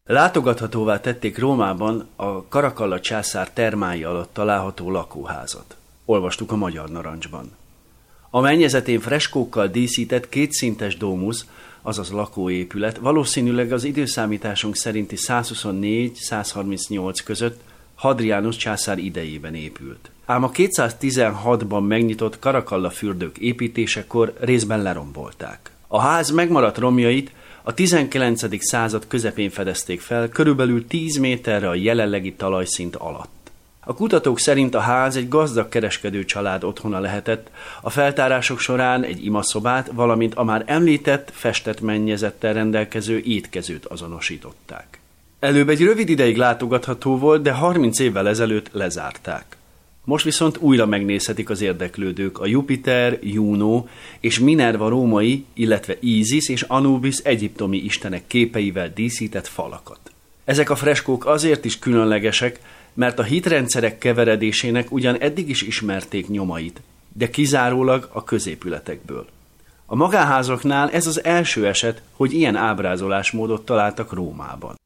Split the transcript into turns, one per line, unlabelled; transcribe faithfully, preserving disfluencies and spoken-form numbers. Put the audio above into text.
Látogathatóvá tették Rómában a Caracalla császár termái alatt található lakóházat. Olvastuk a Magyar Narancsban. A mennyezetén freskókkal díszített kétszintes dómusz, azaz lakóépület, valószínűleg az időszámításunk szerinti százhuszonnégy-százharmincnyolc között Hadrianus császár idejében épült. Ám a kétszáztizenhatban megnyitott Caracalla fürdők építésekor részben lerombolták. A ház megmaradt romjait a tizenkilencedik század közepén fedezték fel, körülbelül tíz méterre a jelenlegi talajszint alatt. A kutatók szerint a ház egy gazdag kereskedő család otthona lehetett, a feltárások során egy imaszobát, valamint a már említett, festett mennyezettel rendelkező étkezőt azonosították. Előbb egy rövid ideig látogatható volt, de harminc évvel ezelőtt lezárták. Most viszont újra megnézhetik az érdeklődők a Jupiter, Juno és Minerva római, illetve Isis és Anubis egyiptomi istenek képeivel díszített falakat. Ezek a freskók azért is különlegesek, mert a hitrendszerek keveredésének ugyan eddig is ismerték nyomait, de kizárólag a középületekből. A magánházaknál ez az első eset, hogy ilyen ábrázolásmódot találtak Rómában.